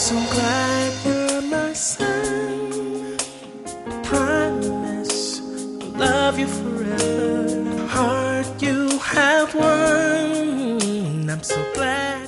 so glad you're my son. Promise I'll love you forever. Heart you have won. I'm so glad